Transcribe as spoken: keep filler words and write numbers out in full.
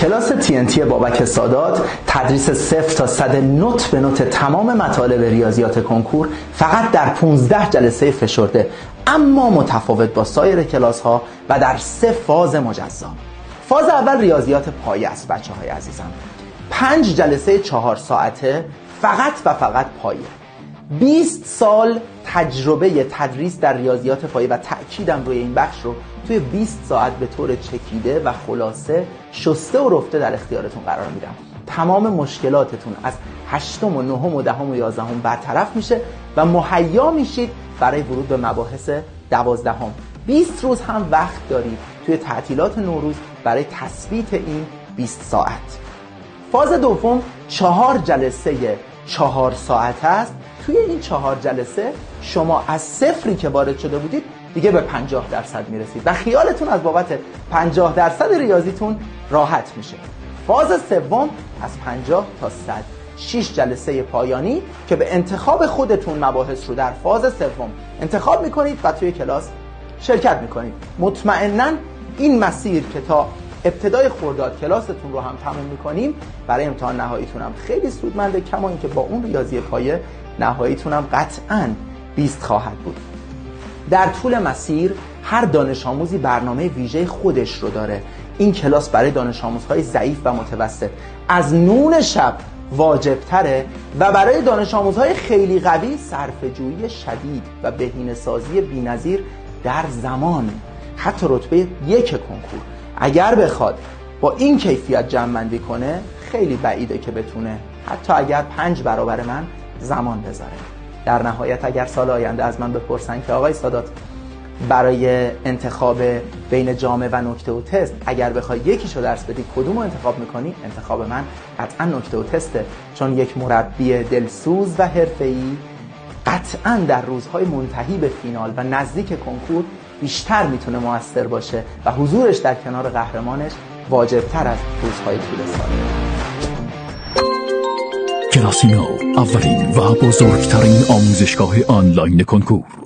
کلاس تی ان تی بابک سادات تدریس صفر تا صد نوت به نوت تمام مطالب ریاضیات کنکور فقط در پانزده جلسه فشرده اما متفاوت با سایر کلاس ها و در سه فاز مجزا. فاز اول ریاضیات پایه است بچه های عزیزم. پنج جلسه چهار ساعته فقط و فقط پایه. بیست سال تجربه تدریس در ریاضیات پایه و تأکیدم روی این بخش رو توی بیست ساعت به طور چکیده و خلاصه شسته و رفته در اختیارتون قرار میدم. تمام مشکلاتتون از هشتم و نهم و دهم و یازدهم برطرف میشه و مهیا میشید برای ورود به مباحث دوازدهم. بیست روز هم وقت دارید توی تعطیلات نوروز برای تثبیت این بیست ساعت. فاز دوم چهار جلسه چهار ساعت است. توی این چهار جلسه شما از صفری که وارد شده بودید دیگه به پنجاه درصد میرسید و خیالتون از بابت پنجاه درصد ریاضیتون راحت میشه. فاز سوم از پنجاه تا صد، شش جلسه پایانی که به انتخاب خودتون مباحث رو در فاز سوم انتخاب میکنید و توی کلاس شرکت میکنید. مطمئناً این مسیر که تا ابتدای خرداد کلاستون رو هم تموم میکنیم برای امتحان نهاییتون هم خیلی سودمنده، کما اینکه با اون ریاضی پایه نهاییتون هم قطعاً بیست خواهد بود. در طول مسیر هر دانش آموزی برنامه ویژه خودش رو داره. این کلاس برای دانش آموزهای ضعیف و متوسط از نون شب واجب تره و برای دانش آموزهای خیلی قوی صرفه‌جویی شدید و بهینه‌سازی بی‌نظیر در زمان، حتی رتبه یک کنکور اگر بخواد با این کیفیت جمع‌بندی کنه خیلی بعیده که بتونه حتی اگر پنج برابر من زمان بذاره. در نهایت اگر سال آینده از من بپرسن که آقای سادات برای انتخاب بین جامعه و نکته و تست اگر بخوای یکیشو درس بدی کدومو انتخاب میکنی؟ انتخاب من قطعا نکته و تسته، چون یک مربی دلسوز و حرفه‌ای قطعا در روزهای منتهی به فینال و نزدیک کنکور بیشتر میتونه موثر باشه و حضورش در کنار قهرمانش واجبتر از روزهای طول سال. کلاسینو اولین و بزرگترین آموزشگاه آنلاین کنکور.